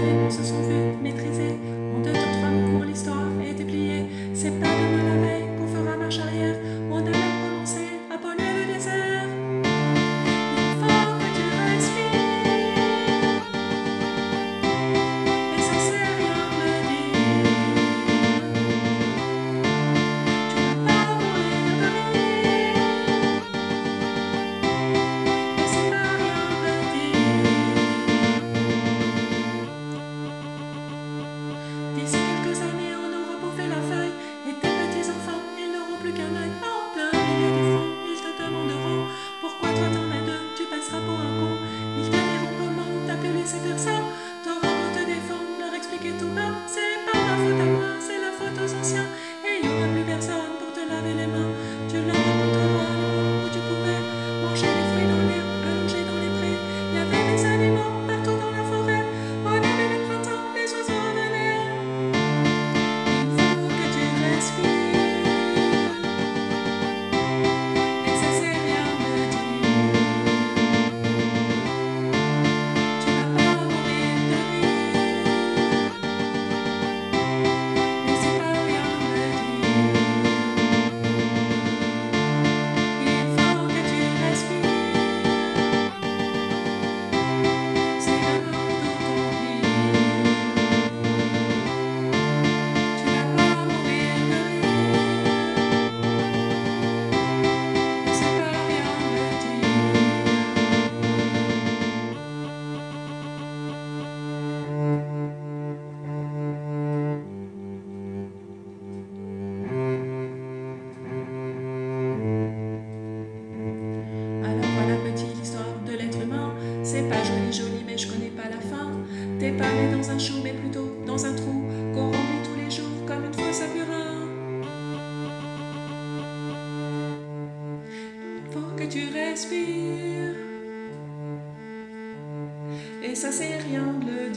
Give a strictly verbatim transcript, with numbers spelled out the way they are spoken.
éléments se sont vus maîtrisés. En deux temps, trois mouvements, l'histoire est dépliée. C'est pas demain la veille qu'on fera marche arrière. On a même commencé à polluer le désert. Il faut que tu respires. Et ça sert à rien de le dire. Tu vas pas mourir de rire. Et c'est pas rien de le dire. D'ici quelques années, on aura bouffé la feuille. Et tes petits enfants, ils n'auront plus qu'un œil. En plein milieu du front, ils te demanderont pourquoi toi t'en as deux, tu passeras pour un con. Ils te diront comment t'as pu laisser faire ça. T'auras beau te défendre, leur expliquer tout bas. C'est pas ma faute à moi, c'est la faute aux anciens. Et il y aura plus personne pour te laver les mains. Tu leur raconteras le moment où tu pouvais manger des fruits dans l'herbe, allongé dans les prés. Il y avait des animaux partout dans la forêt. Au début du printemps, les oiseaux revenaient. Il faut que tu respires. Et ça c'est rien de le dire. Tu vas pas mourir de rire. Mais c'est pas rien de le dire. Il faut que tu respires. C'est d'abord tout ton pire. Tu vas pas mourir de rire. Mais c'est pas rien de le dire. Alors voilà petite histoire de l'être humain. C'est pas joli joli mais je connais pas la fin. T'es pas né dans un chou mais plutôt dans un trou qu'on remplit tous les jours comme une fosse à purin. Faut que tu respires. Et ça c'est rien de le